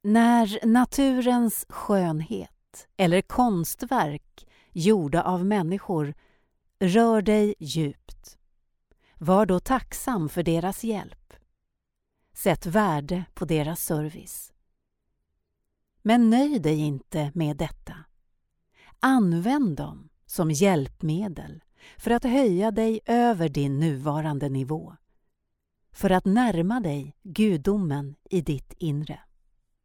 När naturens skönhet eller konstverk gjorda av människor rör dig djupt, var då tacksam för deras hjälp. Sätt värde på deras service. Men nöj dig inte med detta. Använd dem som hjälpmedel för att höja dig över din nuvarande nivå. För att närma dig gudomen i ditt inre.